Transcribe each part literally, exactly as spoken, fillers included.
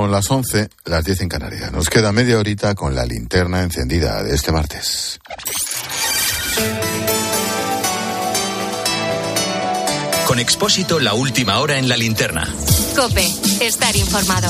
Son las once, las diez en Canarias. Nos queda media horita con la linterna encendida de este martes. Con Expósito, la última hora en la linterna. COPE, estar informado.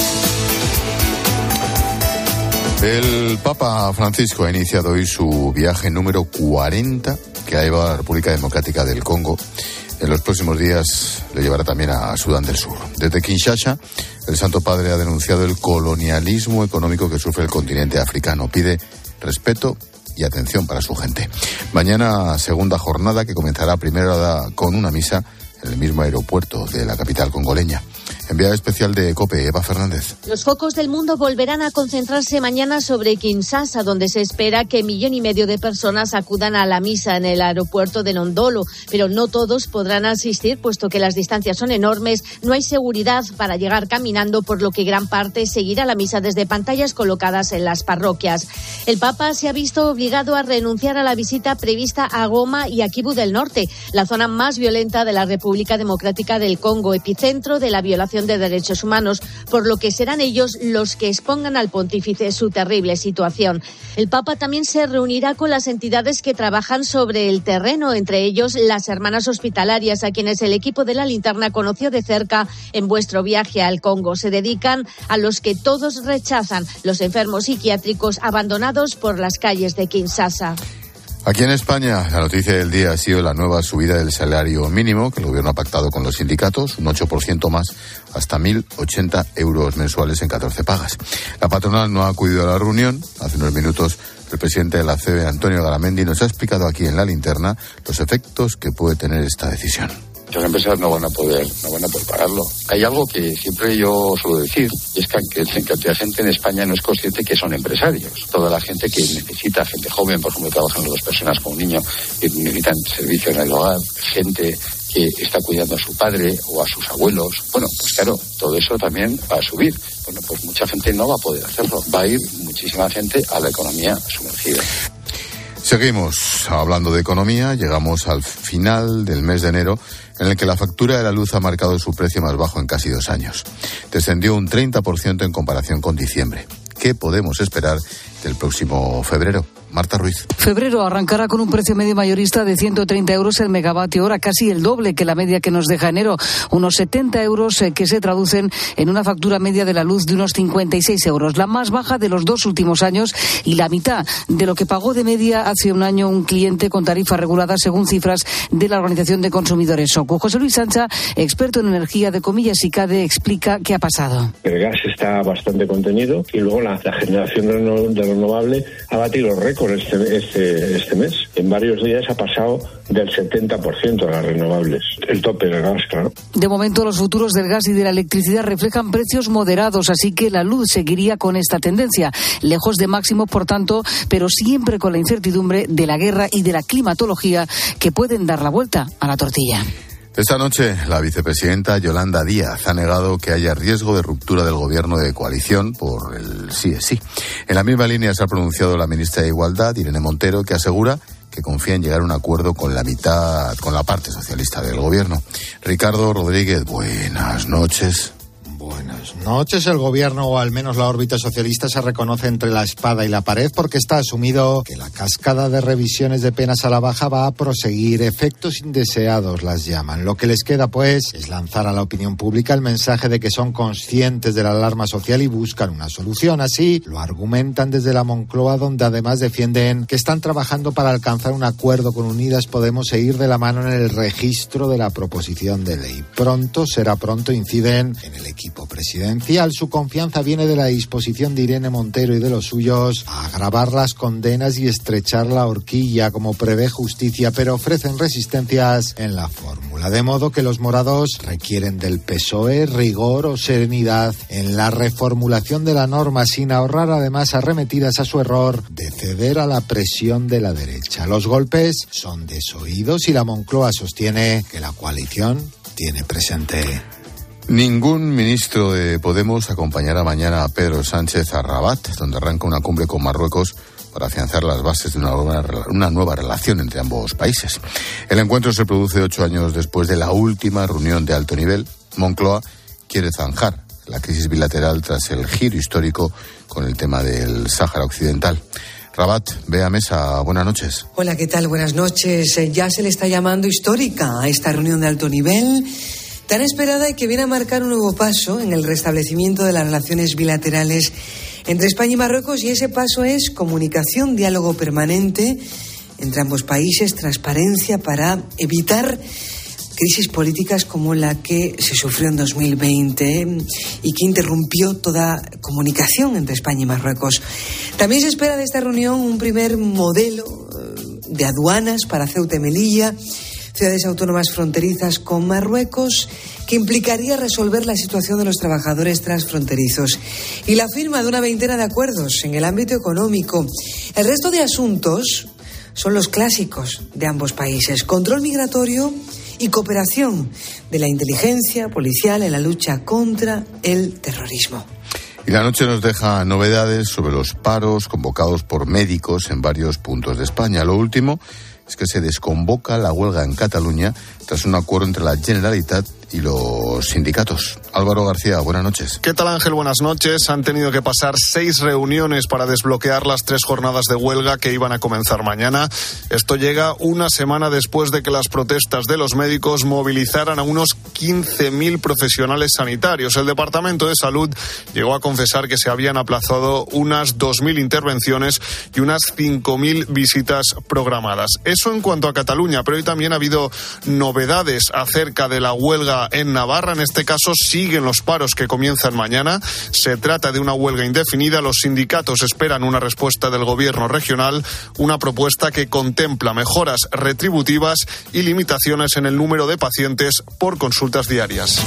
El Papa Francisco ha iniciado hoy su viaje número cuarenta que ha llevado a la República Democrática del Congo. En los próximos días le llevará también a Sudán del Sur. Desde Kinshasa, el Santo Padre ha denunciado el colonialismo económico que sufre el continente africano. Pide respeto y atención para su gente. Mañana, segunda jornada que comenzará primero con una misa en el mismo aeropuerto de la capital congoleña. Enviada especial de COPE, Eva Fernández. Los focos del mundo volverán a concentrarse mañana sobre Kinshasa, donde se espera que millón y medio de personas acudan a la misa en el aeropuerto de Nondolo. Pero no todos podrán asistir, puesto que las distancias son enormes, no hay seguridad para llegar caminando, por lo que gran parte seguirá la misa desde pantallas colocadas en las parroquias. El Papa se ha visto obligado a renunciar a la visita prevista a Goma y a Kivu del Norte, la zona más violenta de la República Democrática del Congo, epicentro de la violación de derechos humanos, por lo que serán ellos los que expongan al pontífice su terrible situación. El Papa también se reunirá con las entidades que trabajan sobre el terreno, entre ellos las hermanas hospitalarias, a quienes el equipo de la linterna conoció de cerca en vuestro viaje al Congo. Se dedican a los que todos rechazan, los enfermos psiquiátricos abandonados por las calles de Kinshasa. Aquí en España, la noticia del día ha sido la nueva subida del salario mínimo que el gobierno ha pactado con los sindicatos, un ocho por ciento más, hasta mil ochenta euros mensuales en catorce pagas. La patronal no ha acudido a la reunión. Hace unos minutos el presidente de la C B, Antonio Garamendi, nos ha explicado aquí en la linterna los efectos que puede tener esta decisión. Las empresas no van a poder, no van a poder pagarlo. Hay algo que siempre yo suelo decir, y es que la gente en España no es consciente que son empresarios. Toda la gente que necesita, gente joven, por ejemplo, trabajan dos personas con un niño, que necesitan servicio en el hogar, gente que está cuidando a su padre o a sus abuelos. Bueno, pues claro, todo eso también va a subir. Bueno, pues mucha gente no va a poder hacerlo. Va a ir muchísima gente a la economía sumergida. Seguimos hablando de economía. Llegamos al final del mes de enero, en el que la factura de la luz ha marcado su precio más bajo en casi dos años. Descendió un treinta por ciento en comparación con diciembre. ¿Qué podemos esperar del próximo febrero? Marta Ruiz. Febrero arrancará con un precio medio mayorista de ciento treinta euros el megavatio hora, casi el doble que la media que nos deja enero. Unos setenta euros eh, que se traducen en una factura media de la luz de unos cincuenta y seis euros, la más baja de los dos últimos años y la mitad de lo que pagó de media hace un año un cliente con tarifa regulada, según cifras de la Organización de Consumidores SOCU. José Luis Sancha, experto en energía de Comillas y CADE, explica qué ha pasado. El gas está bastante contenido y luego la, la generación de renovable ha batido récord Este, este, este mes. En varios días ha pasado del setenta por ciento de las renovables. El tope del gas, claro. De momento, los futuros del gas y de la electricidad reflejan precios moderados, así que la luz seguiría con esta tendencia. Lejos de máximos, por tanto, pero siempre con la incertidumbre de la guerra y de la climatología que pueden dar la vuelta a la tortilla. Esta noche, la vicepresidenta Yolanda Díaz ha negado que haya riesgo de ruptura del gobierno de coalición por el sí es sí. En la misma línea se ha pronunciado la ministra de Igualdad, Irene Montero, que asegura que confía en llegar a un acuerdo con la mitad, con la parte socialista del gobierno. Ricardo Rodríguez, buenas noches. Buenas noches. El gobierno, o al menos la órbita socialista, se reconoce entre la espada y la pared porque está asumido que la cascada de revisiones de penas a la baja va a proseguir. Efectos indeseados las llaman. Lo que les queda, pues, es lanzar a la opinión pública el mensaje de que son conscientes de la alarma social y buscan una solución. Así lo argumentan desde la Moncloa, donde además defienden que están trabajando para alcanzar un acuerdo con Unidas Podemos e ir de la mano en el registro de la proposición de ley. Pronto será pronto, inciden en el equipo presidencial. Su confianza viene de la disposición de Irene Montero y de los suyos a agravar las condenas y estrechar la horquilla, como prevé justicia, pero ofrecen resistencias en la fórmula. De modo que los morados requieren del P S O E rigor o serenidad en la reformulación de la norma, sin ahorrar además arremetidas a su error de ceder a la presión de la derecha. Los golpes son desoídos y la Moncloa sostiene que la coalición tiene presente. Ningún ministro de Podemos acompañará mañana a Pedro Sánchez a Rabat, donde arranca una cumbre con Marruecos para afianzar las bases de una nueva, una nueva relación entre ambos países. El encuentro se produce ocho años después de la última reunión de alto nivel. Moncloa quiere zanjar la crisis bilateral tras el giro histórico con el tema del Sáhara Occidental. Rabat, Bea Mesa, buenas noches. Hola, ¿qué tal? Buenas noches. Ya se le está llamando histórica a esta reunión de alto nivel, tan esperada y que viene a marcar un nuevo paso en el restablecimiento de las relaciones bilaterales entre España y Marruecos, y ese paso es comunicación, diálogo permanente entre ambos países, transparencia para evitar crisis políticas como la que se sufrió en dos mil veinte y que interrumpió toda comunicación entre España y Marruecos. También se espera de esta reunión un primer modelo de aduanas para Ceuta y Melilla, ciudades autónomas fronterizas con Marruecos, que implicaría resolver la situación de los trabajadores transfronterizos y la firma de una veintena de acuerdos en el ámbito económico. El resto de asuntos son los clásicos de ambos países: control migratorio y cooperación de la inteligencia policial en la lucha contra el terrorismo. Y la noche nos deja novedades sobre los paros convocados por médicos en varios puntos de España. Lo último es que se desconvoca la huelga en Cataluña tras un acuerdo entre la Generalitat y los sindicatos. Álvaro García, buenas noches. ¿Qué tal, Ángel? Buenas noches. Han tenido que pasar seis reuniones para desbloquear las tres jornadas de huelga que iban a comenzar mañana. Esto llega una semana después de que las protestas de los médicos movilizaran a unos quince mil profesionales sanitarios. El Departamento de Salud llegó a confesar que se habían aplazado unas dos mil intervenciones y unas cinco mil visitas programadas. Eso en cuanto a Cataluña, pero hoy también ha habido novedades acerca de la huelga en Navarra. En este caso siguen los paros que comienzan mañana. Se trata de una huelga indefinida. Los sindicatos esperan una respuesta del gobierno regional, una propuesta que contempla mejoras retributivas y limitaciones en el número de pacientes por consultas diarias.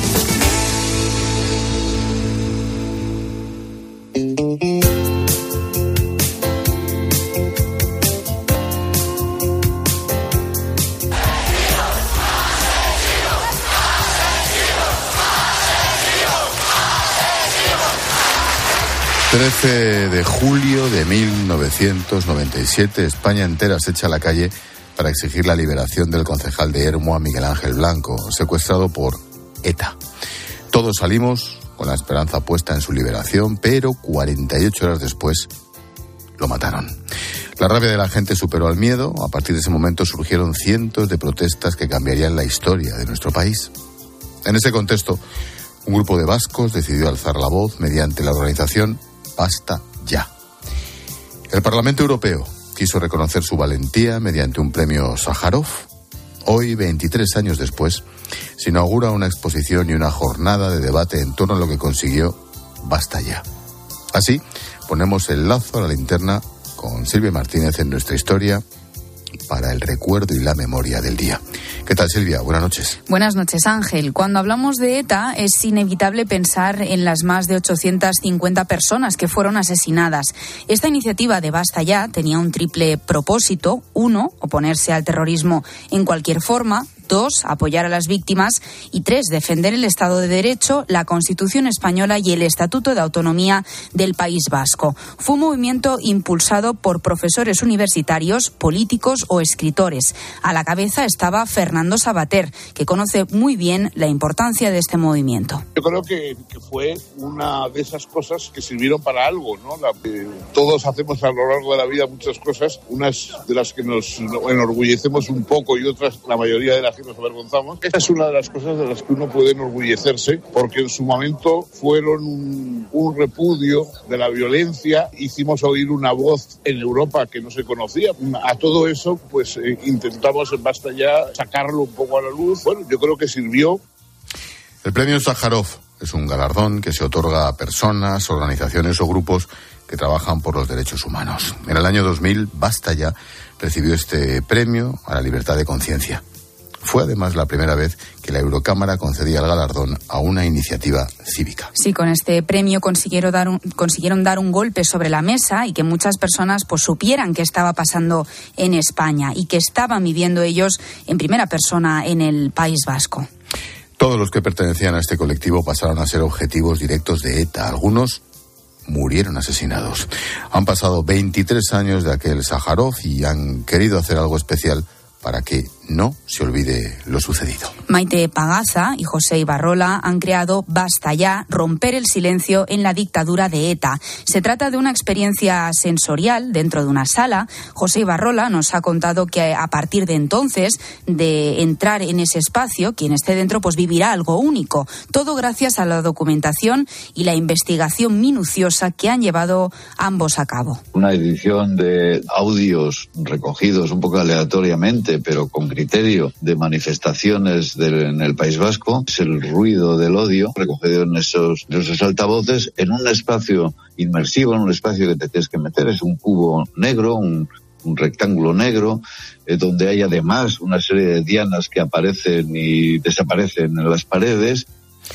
trece de julio de mil novecientos noventa y siete, España entera se echa a la calle para exigir la liberación del concejal de Ermua, Miguel Ángel Blanco, secuestrado por ETA. Todos salimos con la esperanza puesta en su liberación, pero cuarenta y ocho horas después lo mataron. La rabia de la gente superó al miedo. A partir de ese momento surgieron cientos de protestas que cambiarían la historia de nuestro país. En ese contexto, un grupo de vascos decidió alzar la voz mediante la organización Basta Ya. El Parlamento Europeo quiso reconocer su valentía mediante un premio Sájarov. Hoy, veintitrés años después, se inaugura una exposición y una jornada de debate en torno a lo que consiguió Basta Ya. Así, ponemos el lazo a la linterna con Silvia Martínez en nuestra historia para el recuerdo y la memoria del día. ¿Qué tal, Silvia? Buenas noches. Buenas noches, Ángel. Cuando hablamos de ETA es inevitable pensar en las más de ochocientas cincuenta personas que fueron asesinadas. Esta iniciativa de Basta Ya tenía un triple propósito. Uno, oponerse al terrorismo en cualquier forma. Dos, apoyar a las víctimas. Y tres, defender el Estado de Derecho, la Constitución española y el Estatuto de Autonomía del País Vasco. Fue un movimiento impulsado por profesores universitarios, políticos o escritores. A la cabeza estaba Fernando Savater, que conoce muy bien la importancia de este movimiento. Yo creo que, que fue una de esas cosas que sirvieron para algo, ¿no? La, eh, todos hacemos a lo largo de la vida muchas cosas, unas de las que nos enorgullecemos un poco y otras, la mayoría de las que nos avergonzamos. Esta es una de las cosas de las que uno puede enorgullecerse, porque en su momento fueron un, un repudio de la violencia. Hicimos oír una voz en Europa que no se conocía. A todo eso, pues eh, intentamos en Basta Ya sacarlo un poco a la luz. Bueno, yo creo que sirvió. El premio Sájarov es un galardón que se otorga a personas, organizaciones o grupos que trabajan por los derechos humanos. En el año dos mil, Basta Ya recibió este premio a la libertad de conciencia. Fue además la primera vez que la Eurocámara concedía el galardón a una iniciativa cívica. Sí, con este premio consiguieron dar un, consiguieron dar un golpe sobre la mesa y que muchas personas pues supieran qué estaba pasando en España y que estaban viviendo ellos en primera persona en el País Vasco. Todos los que pertenecían a este colectivo pasaron a ser objetivos directos de ETA. Algunos murieron asesinados. Han pasado veintitrés años de aquel Sájarov y han querido hacer algo especial para que no se olvide lo sucedido. Maite Pagaza y José Ibarrola han creado Basta Ya, romper el silencio en la dictadura de ETA. Se trata de una experiencia sensorial dentro de una sala. José Ibarrola nos ha contado que a partir de entonces, de entrar en ese espacio, quien esté dentro pues vivirá algo único. Todo gracias a la documentación y la investigación minuciosa que han llevado ambos a cabo. Una edición de audios recogidos un poco aleatoriamente, pero con criterio de manifestaciones del, en el País Vasco. Es el ruido del odio recogido en esos, en esos altavoces en un espacio inmersivo, en un espacio que te tienes que meter. Es un cubo negro, un, un rectángulo negro, eh, donde hay además una serie de dianas que aparecen y desaparecen en las paredes.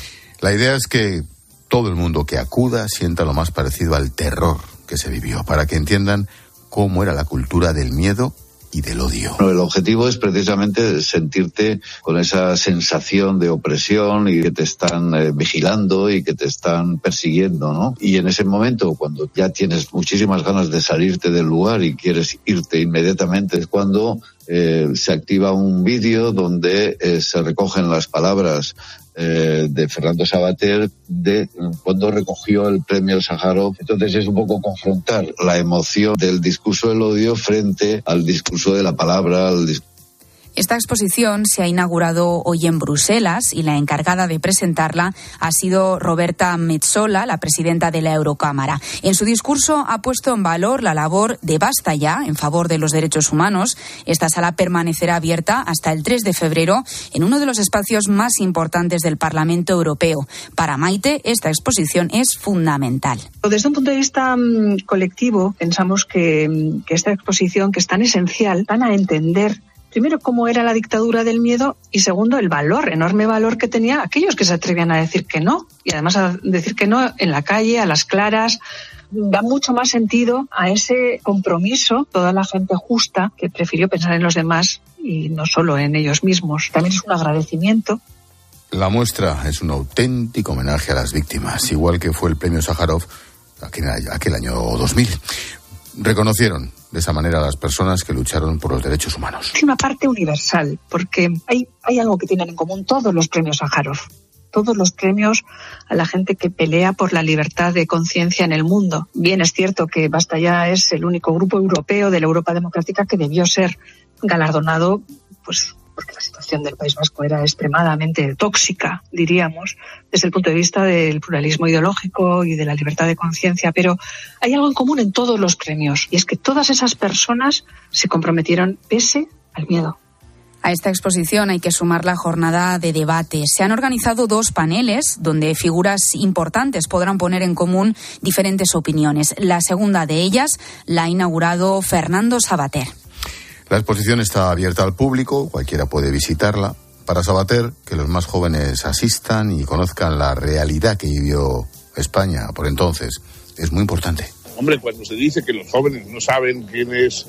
La idea es que todo el mundo que acuda sienta lo más parecido al terror que se vivió, para que entiendan cómo era la cultura del miedo y del odio. Bueno, el objetivo es precisamente sentirte con esa sensación de opresión y que te están eh, vigilando y que te están persiguiendo, ¿no? Y en ese momento, cuando ya tienes muchísimas ganas de salirte del lugar y quieres irte inmediatamente, es cuando eh, se activa un vídeo donde eh, se recogen las palabras eh, de Fernando Savater de cuando recogió el premio Sájarov. Entonces es un poco confrontar la emoción del discurso del odio frente al discurso de la palabra, al discurso. Esta exposición se ha inaugurado hoy en Bruselas y la encargada de presentarla ha sido Roberta Metsola, la presidenta de la Eurocámara. En su discurso ha puesto en valor la labor de Basta Ya en favor de los derechos humanos. Esta sala permanecerá abierta hasta el tres de febrero en uno de los espacios más importantes del Parlamento Europeo. Para Maite, esta exposición es fundamental. Desde un punto de vista um, colectivo, pensamos que, que esta exposición, que es tan esencial, van a entender primero, cómo era la dictadura del miedo y segundo, el valor, enorme valor que tenía aquellos que se atrevían a decir que no y además a decir que no en la calle, a las claras. Da mucho más sentido a ese compromiso, toda la gente justa que prefirió pensar en los demás y no solo en ellos mismos. También es un agradecimiento. La muestra es un auténtico homenaje a las víctimas, igual que fue el premio Sájarov aquel, aquel año dos mil. Reconocieron de esa manera a las personas que lucharon por los derechos humanos. Es una parte universal, porque hay, hay algo que tienen en común todos los premios Sájarov. Todos los premios a la gente que pelea por la libertad de conciencia en el mundo. Bien, es cierto que Basta Ya es el único grupo europeo de la Europa democrática que debió ser galardonado, pues porque la situación del País Vasco era extremadamente tóxica, diríamos, desde el punto de vista del pluralismo ideológico y de la libertad de conciencia, pero hay algo en común en todos los premios, y es que todas esas personas se comprometieron pese al miedo. A esta exposición hay que sumar la jornada de debate. Se han organizado dos paneles donde figuras importantes podrán poner en común diferentes opiniones. La segunda de ellas la ha inaugurado Fernando Savater. La exposición está abierta al público, cualquiera puede visitarla. Para Savater, que los más jóvenes asistan y conozcan la realidad que vivió España por entonces, es muy importante. Hombre, cuando se dice que los jóvenes no saben quién es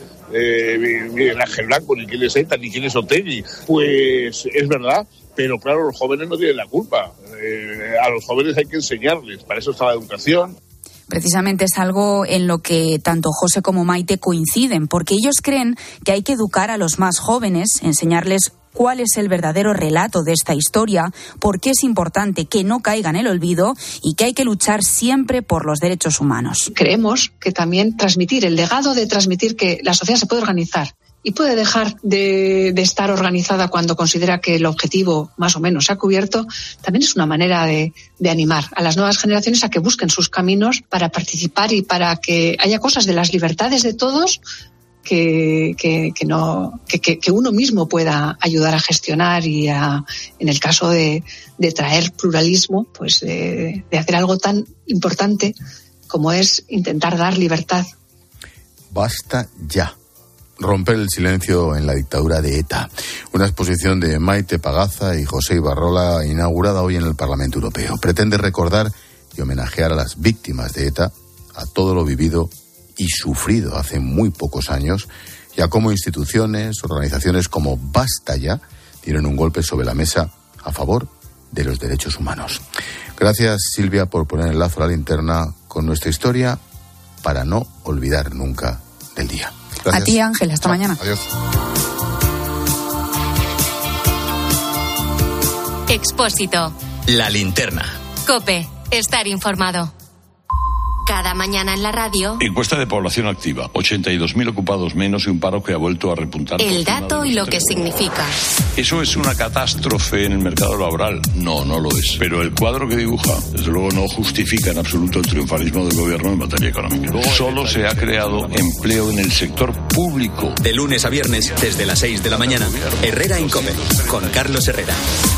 eh, Miguel Ángel Blanco, ni quién es ETA, ni quién es Otegi, pues es verdad, pero claro, los jóvenes no tienen la culpa. Eh, a los jóvenes hay que enseñarles, para eso está la educación. Precisamente es algo en lo que tanto José como Maite coinciden, porque ellos creen que hay que educar a los más jóvenes, enseñarles cuál es el verdadero relato de esta historia, por qué es importante que no caiga en el olvido y que hay que luchar siempre por los derechos humanos. Creemos que también transmitir, el legado de transmitir que la sociedad se puede organizar y puede dejar de, de estar organizada cuando considera que el objetivo más o menos se ha cubierto, también es una manera de, de animar a las nuevas generaciones a que busquen sus caminos para participar y para que haya cosas de las libertades de todos que, que, que, no, que, que, que uno mismo pueda ayudar a gestionar y a, en el caso de, de traer pluralismo, pues de, de hacer algo tan importante como es intentar dar libertad. Basta ya. Romper el silencio en la dictadura de ETA. Una exposición de Maite Pagaza y José Ibarrola inaugurada hoy en el Parlamento Europeo. Pretende recordar y homenajear a las víctimas de ETA, a todo lo vivido y sufrido hace muy pocos años, y a cómo instituciones, organizaciones como Basta Ya dieron un golpe sobre la mesa a favor de los derechos humanos. Gracias, Silvia, por poner el lazo a la linterna con nuestra historia para no olvidar nunca del día. Gracias. A ti, Ángel. Hasta Chao. mañana. Adiós. Expósito. La linterna. COPE. Estar informado. Cada mañana en la radio. Encuesta de población activa. ochenta y dos mil ocupados menos y un paro que ha vuelto a repuntar. El dato y lo que significa. ¿Eso es una catástrofe en el mercado laboral? No, no lo es. Pero el cuadro que dibuja, desde luego, no justifica en absoluto el triunfalismo del gobierno en materia económica. Solo se ha creado empleo en el sector público. De lunes a viernes, desde las seis de la mañana, Herrera en COPE, con Carlos Herrera.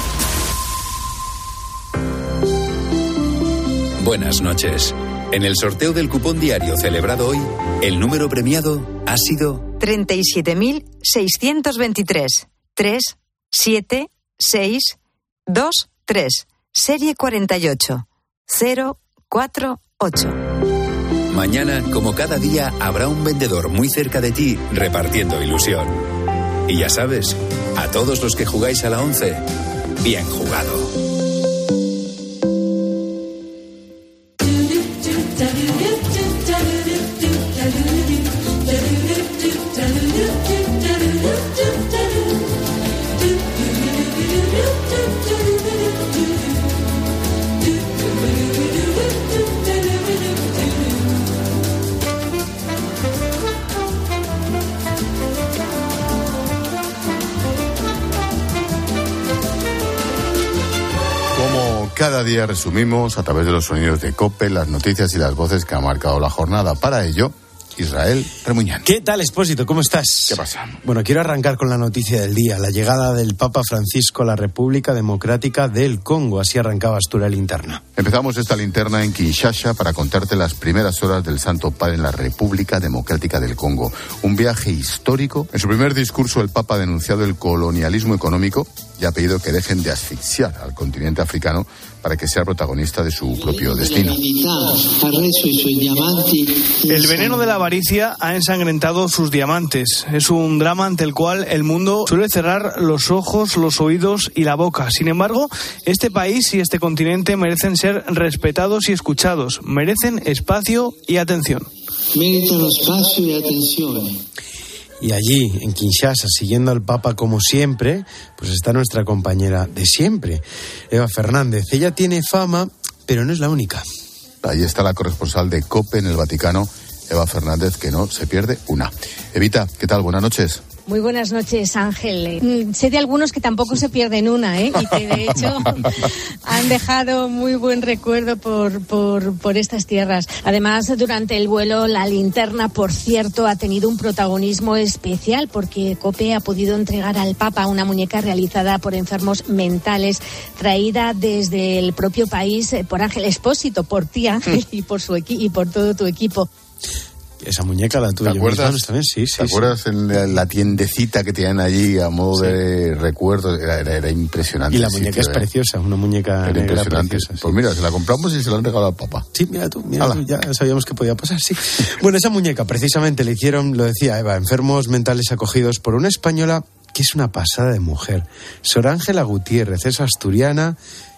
Buenas noches. En el sorteo del cupón diario celebrado hoy, el número premiado ha sido treinta y siete mil seiscientos veintitrés. tres, siete, seis, dos, tres. Serie cuarenta y ocho. cero, cuatro, ocho. Mañana, como cada día, habrá un vendedor muy cerca de ti repartiendo ilusión. Y ya sabes, a todos los que jugáis a la once, bien jugado. Cada día resumimos a través de los sonidos de COPE las noticias y las voces que han marcado la jornada. Para ello, Israel Remuñán. ¿Qué tal, Expósito? ¿Cómo estás? ¿Qué pasa? Bueno, quiero arrancar con la noticia del día, la llegada del Papa Francisco a la República Democrática del Congo. Así arrancaba Astura Linterna. Empezamos esta linterna en Kinshasa para contarte las primeras horas del Santo Padre en la República Democrática del Congo. Un viaje histórico. En su primer discurso, el Papa ha denunciado el colonialismo económico y ha pedido que dejen de asfixiar al continente africano para que sea protagonista de su propio destino. El veneno de la avaricia ha ensangrentado sus diamantes. Es un drama ante el cual el mundo suele cerrar los ojos, los oídos y la boca. Sin embargo, este país y este continente merecen ser respetados y escuchados. Merecen espacio y atención. Merecen espacio y atención. Y allí, en Kinshasa, siguiendo al Papa como siempre, pues está nuestra compañera de siempre, Eva Fernández. Ella tiene fama, pero no es la única. Ahí está la corresponsal de COPE en el Vaticano, Eva Fernández, que no se pierde una. Evita, ¿qué tal? Buenas noches. Muy buenas noches, Ángel. Mm, sé de algunos que tampoco se pierden una, ¿eh? Y que de hecho han dejado muy buen recuerdo por, por, por estas tierras. Además, durante el vuelo, la linterna, por cierto, ha tenido un protagonismo especial porque COPE ha podido entregar al Papa una muñeca realizada por enfermos mentales, traída desde el propio país por Ángel Expósito, por ti, Ángel, y por su equi- y por todo tu equipo. Esa muñeca la tuve ¿Te yo acuerdas? mis manos también, sí, sí. ¿Te acuerdas sí. en la, la tiendecita que tenían allí a modo sí. de recuerdo? Era, era, era impresionante. Y la muñeca sitio, es eh. preciosa, una muñeca era negra impresionante. preciosa. Sí. Pues mira, se la compramos y se la han regalado al Papa. Sí, mira tú, mira tú, ya sabíamos que podía pasar, sí. Bueno, esa muñeca precisamente le hicieron, lo decía Eva, enfermos mentales acogidos por una española que es una pasada de mujer. Sor Ángela Gutiérrez, es asturiana,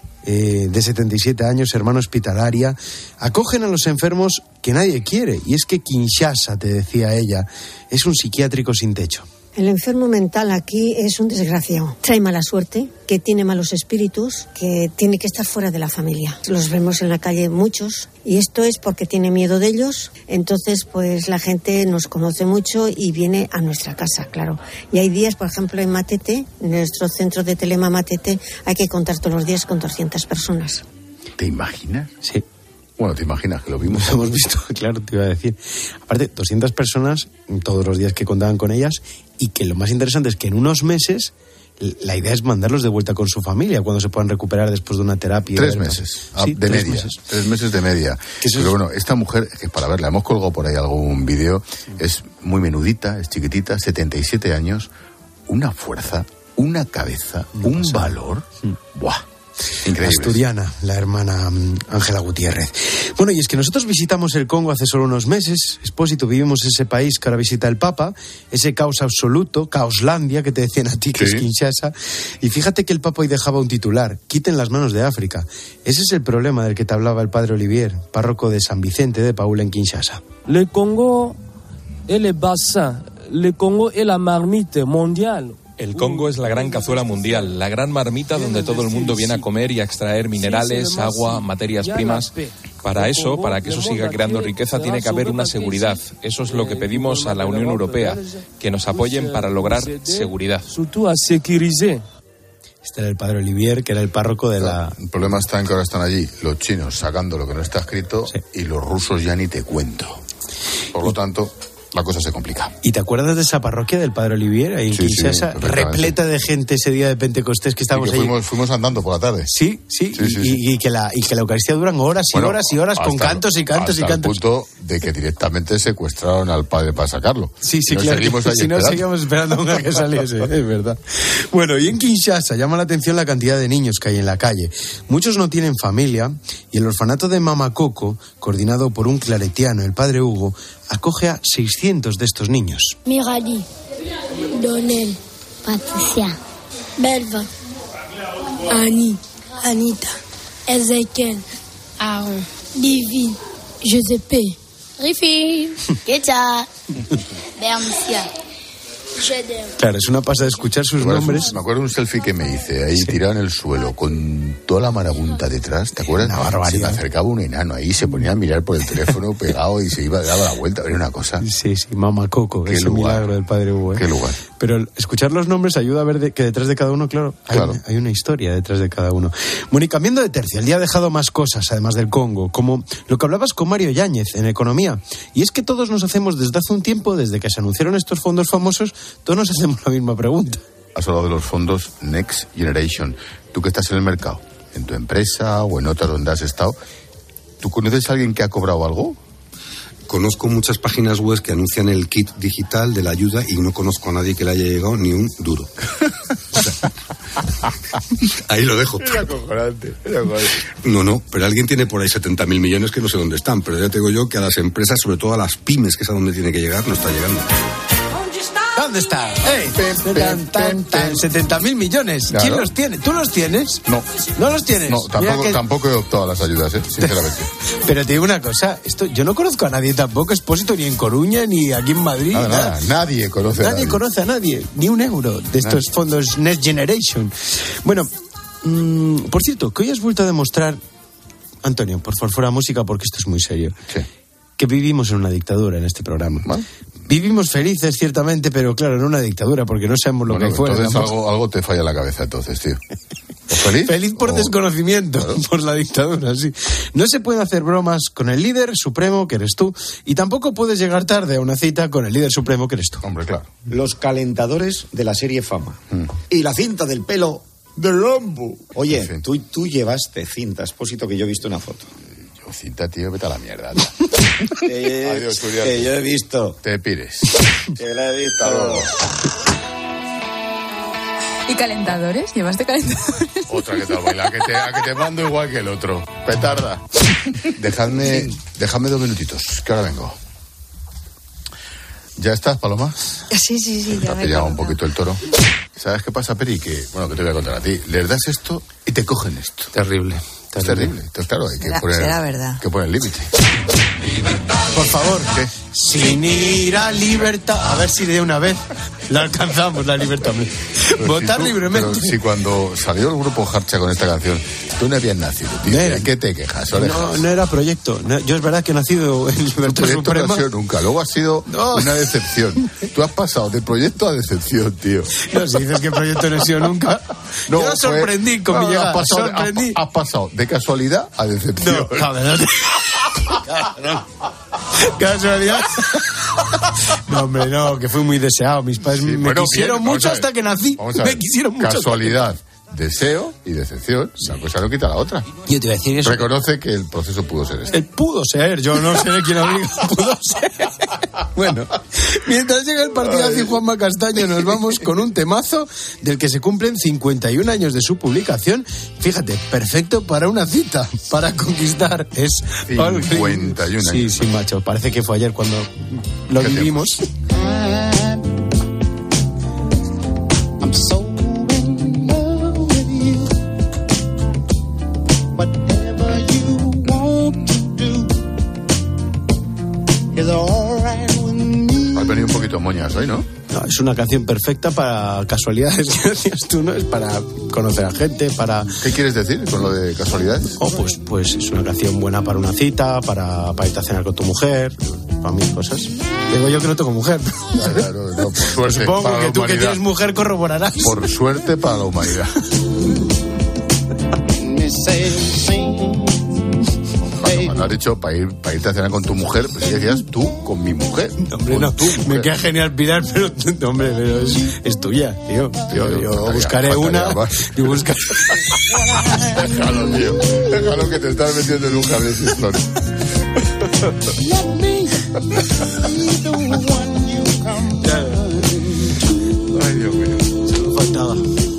Eh, de setenta y siete años, hermana hospitalaria. Acogen a los enfermos que nadie quiere. Y es que Kinshasa, te decía ella, es un psiquiátrico sin techo. El enfermo mental aquí es un desgraciado. Trae mala suerte, que tiene malos espíritus, que tiene que estar fuera de la familia. Los vemos en la calle muchos y esto es porque tiene miedo de ellos. Entonces, pues la gente nos conoce mucho y viene a nuestra casa, claro. Y hay días, por ejemplo, en Matete, en nuestro centro de Telema Matete, hay que contar todos los días con doscientas personas. ¿Te imaginas? Sí. Bueno, te imaginas que lo vimos. Lo hemos visto, claro, te iba a decir. Aparte, doscientas personas, todos los días que contaban con ellas, y que lo más interesante es que en unos meses la idea es mandarlos de vuelta con su familia cuando se puedan recuperar después de una terapia. Tres meses, sí, de tres media. Meses. Tres meses de media. Pero es... bueno, esta mujer, que para verla, hemos colgado por ahí algún vídeo, es muy menudita, es chiquitita, setenta y siete años, una fuerza, una cabeza, no un pasa. valor. Sí. ¡Buah! Increíble. Asturiana, la hermana Ángela Gutiérrez. Bueno, y es que nosotros visitamos el Congo hace solo unos meses. Expósito, vivimos ese país que ahora visita el Papa, ese caos absoluto, Caoslandia, que te decían a ti, que sí. es Kinshasa. Y fíjate que el Papa hoy dejaba un titular: quiten las manos de África. Ese es el problema del que te hablaba el padre Olivier, párroco de San Vicente de Paúl en Kinshasa. Le Congo es el bassin, le Congo es la marmite mondial. El Congo es la gran cazuela mundial, la gran marmita donde todo el mundo viene a comer y a extraer minerales, agua, materias primas. Para eso, para que eso siga creando riqueza, tiene que haber una seguridad. Eso es lo que pedimos a la Unión Europea, que nos apoyen para lograr seguridad. Este era el padre Olivier, que era el párroco de la... El problema está en que ahora están allí los chinos sacando lo que no está escrito, sí, y los rusos ya ni te cuento. Por lo tanto, la cosa se complica. ¿Y te acuerdas de esa parroquia del padre Olivier, ahí en sí, Kinshasa? Sí, repleta de gente ese día de Pentecostés que estábamos sí, que ahí. Fuimos, fuimos andando por la tarde. Sí, sí, sí, y, sí, y, sí. y, que la, y que la Eucaristía duran horas y bueno, horas y horas con cantos y cantos hasta y cantos. Al punto de que directamente secuestraron al padre para sacarlo. Sí, sí, y claro. Seguimos si no, seguimos esperando a que saliese, es verdad. Bueno, y en Kinshasa llama la atención la cantidad de niños que hay en la calle. Muchos no tienen familia y el orfanato de Mama Coco, coordinado por un claretiano, el padre Hugo, acoge a seiscientos de estos niños. Mirali, Donel, Patricia, Belva, Annie, Anita, Ezequiel, Aaron, Divine, Giuseppe, Riffy, Quecha, Berncia. Claro, es una pasada escuchar sus bueno, nombres. Me acuerdo de un selfie que me hice ahí, sí, tirado en el suelo, con toda la marabunta detrás, ¿te acuerdas? Una barbaridad. Se me acercaba un enano ahí, se ponía a mirar por el teléfono pegado y se iba, daba la vuelta, era una cosa. Sí, sí, Mama Coco, ese milagro del padre Hugo, ¿eh? Qué lugar. Pero escuchar los nombres ayuda a ver de, que detrás de cada uno, claro, hay, claro. hay una historia detrás de cada uno. Bueno, y cambiando de tercio, el día ha dejado más cosas, además del Congo, como lo que hablabas con Mario Yáñez en Economía. Y es que todos nos hacemos desde hace un tiempo, desde que se anunciaron estos fondos famosos, todos nos hacemos la misma pregunta. Has hablado de los fondos Next Generation. Tú que estás en el mercado, en tu empresa o en otras donde has estado, ¿tú conoces a alguien que ha cobrado algo? Conozco muchas páginas web que anuncian el kit digital de la ayuda y no conozco a nadie que le haya llegado ni un duro. O sea, ahí lo dejo. Era acojonante, era acojonante. No, no, pero alguien tiene por ahí setenta mil millones que no sé dónde están, pero ya te digo yo que a las empresas, sobre todo a las pymes, que es a donde tiene que llegar, no está llegando. ¿Dónde está? ¡Ey! Tan, tan, tan, setenta mil millones. Claro. ¿Quién los tiene? ¿Tú los tienes? No. ¿No los tienes? No, tampoco, que... tampoco he optado a las ayudas, ¿eh? Sinceramente. Pero te digo una cosa, esto, yo no conozco a nadie tampoco, Expósito, ni en Coruña, ni aquí en Madrid. Nada, nada. Nadie conoce nadie a nadie. conoce a nadie, ni un euro de estos nadie. Fondos Next Generation. Bueno, mmm, por cierto, que hoy has vuelto a demostrar, Antonio, por favor, fuera música, porque esto es muy serio. Sí. Que vivimos en una dictadura en este programa. ¿Vale? Vivimos felices, ciertamente, pero claro, en una dictadura, porque no sabemos lo bueno, que hay fuera. Entonces algo, algo te falla en la cabeza, entonces, tío. ¿O feliz? Feliz por o... desconocimiento, claro. Por la dictadura, sí. No se pueden hacer bromas con el líder supremo, que eres tú, y tampoco puedes llegar tarde a una cita con el líder supremo, que eres tú. Hombre, claro. Los calentadores de la serie Fama. Mm. Y la cinta del pelo de Rambo. Oye, sí. tú, tú llevaste cinta, Expósito, que yo he visto una foto. Cinta, tío, vete a la mierda. que, Adiós, que yo he visto. Te pires. Que la he visto. ¿Y calentadores? ¿Llevaste calentadores? Otra que tal, baila, que te, a que te mando igual que el otro. Petarda. Dejadme, sí. dejadme dos minutitos, que ahora vengo. ¿Ya estás, Paloma? Sí, sí, sí. Te ha pillado un poquito el toro. ¿Sabes qué pasa, Peri? Que, bueno, que te voy a contar a ti. Les das esto y te cogen esto. Terrible. Es terrible. Entonces, claro, hay que será, poner, será verdad. que poner límite. Por favor, ¿qué? Sin ir a libertad. A ver si de una vez la alcanzamos, la libertad. Pero votar si tú, libremente. Pero si cuando salió el grupo Harcha con esta canción, tú no habías nacido, tío. ¿De qué te quejas? No, no era proyecto. No, yo es verdad que he nacido en Libertad proyecto Suprema. No ha sido nunca. Luego ha sido no. una decepción. Tú has pasado de proyecto a decepción, tío. No, si dices que proyecto no he sido nunca. No, yo sorprendí fue, con no, mi llegada. Has pasado, sorprendí. Has, has pasado de casualidad a decepción. No, no, no. no. Casualidad. No, hombre, no, que fui muy deseado. Mis padres sí, me bueno, quisieron bien, mucho hasta que nací. Me quisieron mucho. Casualidad, deseo y decepción. Una cosa no quita la otra. Yo te voy a decir eso. Reconoce que el proceso pudo ser este. El pudo ser, yo no sé de quién obliga. Pudo ser. Bueno, mientras llega el partidazo y Juanma Castaño, nos vamos con un temazo del que se cumplen cincuenta y un años de su publicación. Fíjate, perfecto para una cita, para conquistar. Es cincuenta y un años. Sí, sí, macho. Parece que fue ayer cuando lo vivimos. I'm so in love with you. Whatever you want to do is all right with me. Has venido un poquito poquito moñas hoy, ¿no? No, es una canción perfecta para casualidades, que decías tú, ¿no? Es para conocer a gente, para... ¿Qué quieres decir con lo de casualidades? Oh, pues, pues es una canción buena para una cita, para, para irte a cenar con tu mujer, para mil cosas. Digo yo que no tengo mujer. Claro, claro, no, por suerte. Supongo para que la tú humanidad. que tienes mujer corroborarás. Por suerte para la humanidad. Cuando has dicho para, ir, para irte a cenar con tu mujer, pues si decías tú con mi mujer. Hombre, no, tu mujer. me queda genial Pilar, pero, hombre, pero es, es tuya, tío. Yo, yo, yo buscaré faltaría una. más. Yo buscaré. Déjalo, tío. Déjalo que te estás metiendo en un jardín sin flores. Ay, Dios mío. Se me faltaba.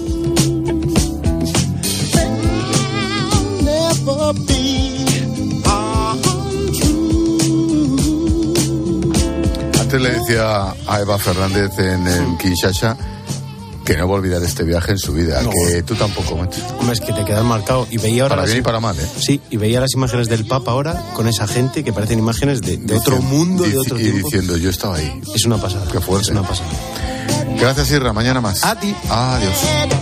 Antes le decía a Eva Fernández en, en Kinshasa que no va a olvidar este viaje en su vida, no. Que tú tampoco, macho. Hombre, es que te quedas marcado. Y veía ahora para las... bien y para mal, ¿eh? Sí, y veía las imágenes del Papa ahora con esa gente que parecen imágenes de, de diciendo, otro mundo, de otro y tiempo. Y diciendo, yo estaba ahí. Es una pasada. Qué fuerte. Es una pasada. Gracias, Irra. Mañana más. A ti. Adiós.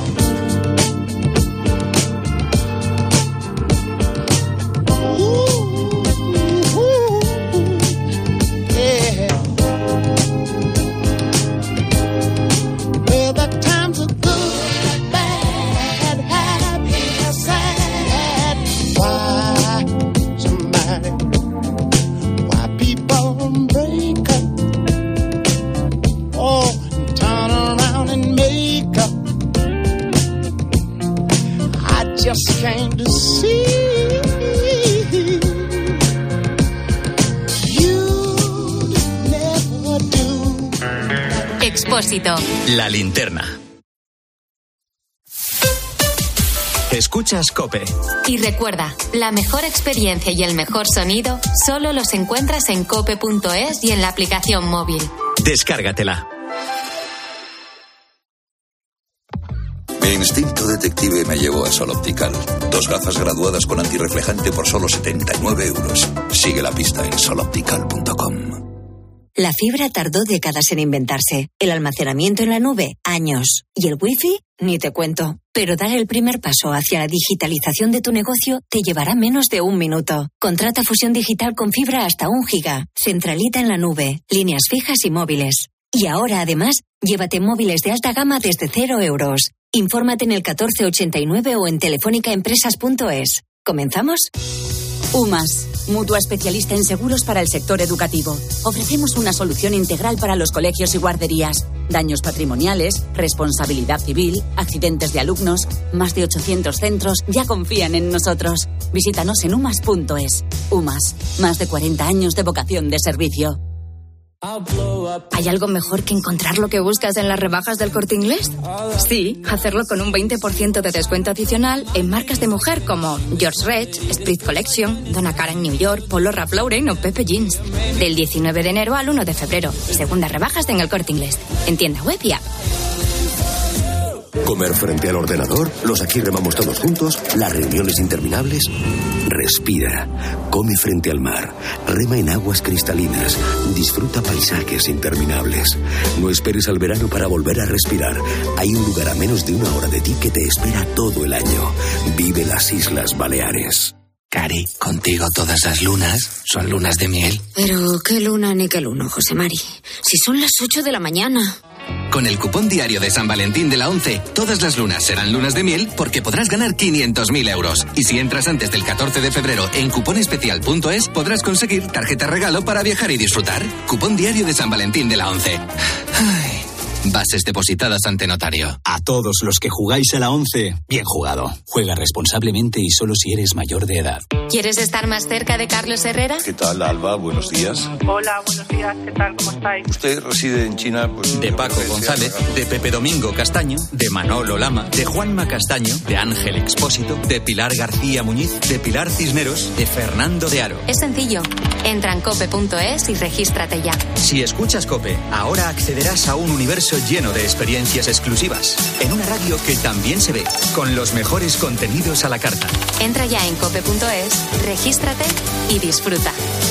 Expósito. La linterna. Escuchas COPE. Y recuerda, la mejor experiencia y el mejor sonido solo los encuentras en cope punto es y en la aplicación móvil. Descárgatela. Mi instinto detective me llevó a Sol Optical. Dos gafas graduadas con antirreflejante por solo setenta y nueve euros. Sigue la pista en sol optical punto com. La fibra tardó décadas en inventarse. El almacenamiento en la nube, años. Y el wifi, ni te cuento. Pero dar el primer paso hacia la digitalización de tu negocio te llevará menos de un minuto. Contrata fusión digital con fibra hasta un giga. Centralita en la nube. Líneas fijas y móviles. Y ahora, además, llévate móviles de alta gama desde cero euros. Infórmate en el catorce ochenta y nueve o en telefónica empresas punto es. ¿Comenzamos? UMAS, mutua especialista en seguros para el sector educativo. Ofrecemos una solución integral para los colegios y guarderías. Daños patrimoniales, responsabilidad civil, accidentes de alumnos. Más de ochocientos centros ya confían en nosotros. Visítanos en umas punto es. UMAS, más de cuarenta años de vocación de servicio. ¿Hay algo mejor que encontrar lo que buscas en las rebajas del Corte Inglés? Sí, hacerlo con un veinte por ciento de descuento adicional en marcas de mujer como George Red, Sprit Collection, Donna Karan New York, Polo Ralph Lauren o Pepe Jeans. Del diecinueve de enero al uno de febrero. Segundas rebajas en el Corte Inglés. En tienda web y app. Comer frente al ordenador, los aquí remamos todos juntos, las reuniones interminables. Respira, come frente al mar, rema en aguas cristalinas, disfruta paisajes interminables. No esperes al verano para volver a respirar. Hay un lugar a menos de una hora de ti que te espera todo el año. Vive las Islas Baleares. Cari, contigo todas las lunas son lunas de miel. Pero qué luna ni qué luno, José Mari. Si son las ocho de la mañana. Con el cupón diario de San Valentín de la ONCE, todas las lunas serán lunas de miel porque podrás ganar quinientos mil euros. Y si entras antes del catorce de febrero en cuponespecial punto es, podrás conseguir tarjeta regalo para viajar y disfrutar. Cupón diario de San Valentín de la ONCE. Ay. Bases depositadas ante notario. A todos los que jugáis a la ONCE, bien jugado. Juega responsablemente y solo si eres mayor de edad. ¿Quieres estar más cerca de Carlos Herrera? ¿Qué tal, Alba? Buenos días. Hola, buenos días. ¿Qué tal? ¿Cómo estáis? Usted reside en China, pues... De Paco González, de Pepe Domingo Castaño, de Manolo Lama, de Juanma Castaño, de Ángel Expósito, de Pilar García Muñiz, de Pilar Cisneros, de Fernando de Aro. Es sencillo. Entra en cope punto es y regístrate ya. Si escuchas COPE, ahora accederás a un universo lleno de experiencias exclusivas, en una radio que también se ve, con los mejores contenidos a la carta. Entra ya en cope punto es, regístrate y disfruta.